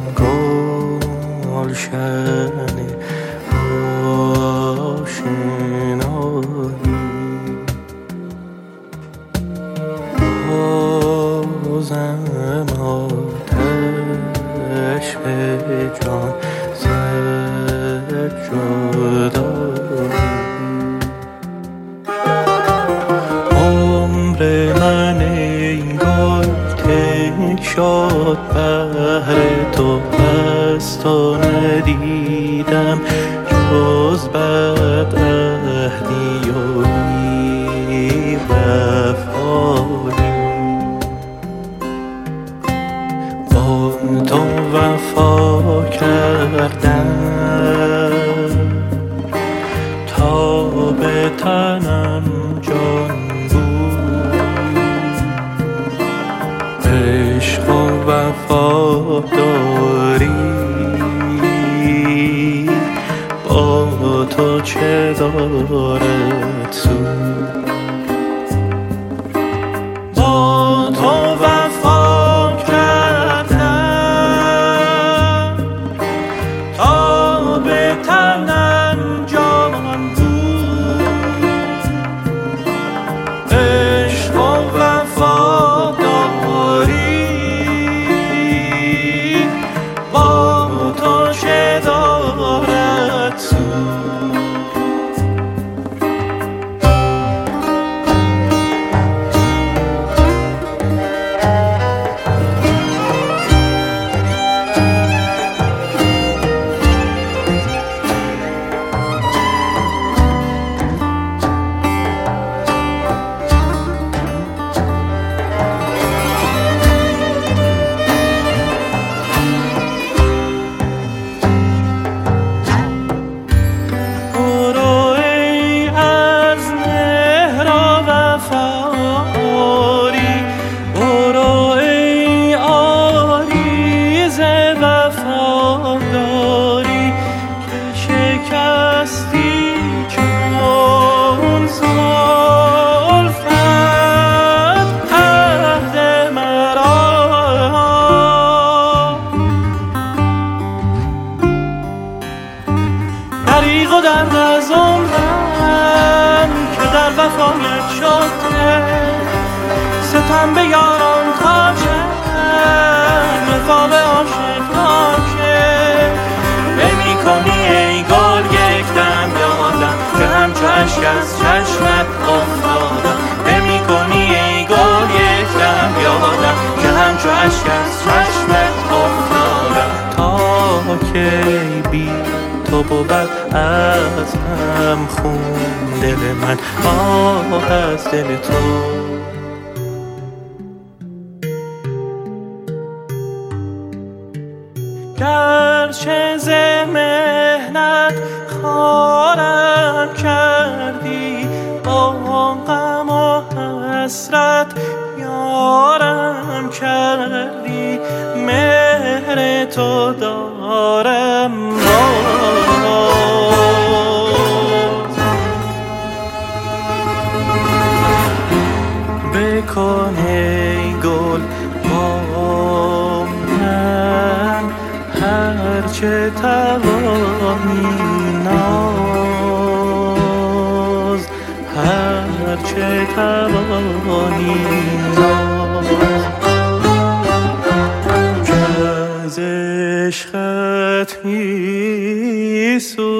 گلشن آشنایی بازم آتش به جان زد جدایی عمر من انگار تنگ شد بهر تو پس تو ندیدم جز بدعهدی و بی‌وفایی با تو وفا کردم تا به تنم جان عشق و وفاداری با تو چه دارد سود با تو وفا کردم تا به تنم جان بود عشق و وفاداری دریغ و درد از عمرم که در وفایت شده ستم به یاران تا چند وفا به عاشق تا که نمی کنی ای گل یک دم یادم که همچو اشک از چشمت افتادم نمی کنی ای گل یک دم یادم که همچو اشک از چشمت افتادم تا که بی تو بود از هم خون دل من آه از دل تو گرچه ز مهنت خارم کردی با غم و حسرت یارم کردی مهر تو دارم بکن ای گل با من هرچه توانی ناز هرچه توانی ناز که از عشقت می